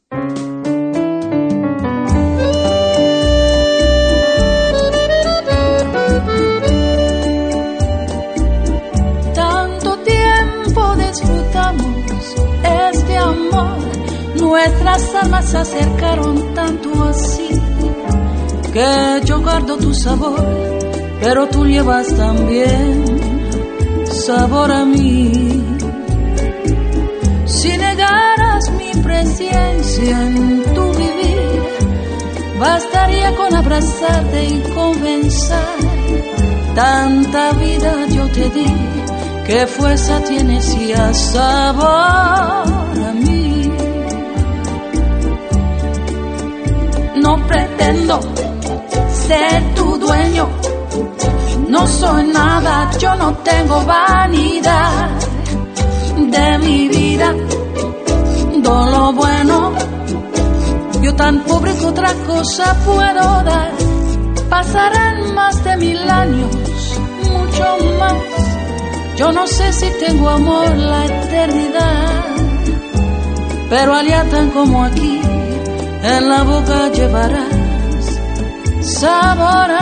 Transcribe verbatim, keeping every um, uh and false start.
Tanto tiempo disfrutamos este amor, nuestras almas se acercaron tanto así, que yo guardo tu sabor, pero tú llevas también sabor a mí. Si negaras mi presencia en tu vivir, bastaría con abrazarte y comenzar. Tanta vida yo te di, que fuerza tienes y a sabor a mí. No pretendo ser tu dueño, no soy nada, yo no tengo vanidad. De mi vida, todo lo bueno, yo tan pobre que otra cosa puedo dar. Pasarán más de mil años, mucho más, yo no sé si tengo amor la eternidad. Pero allá tan como aquí, en la boca llevarás sabor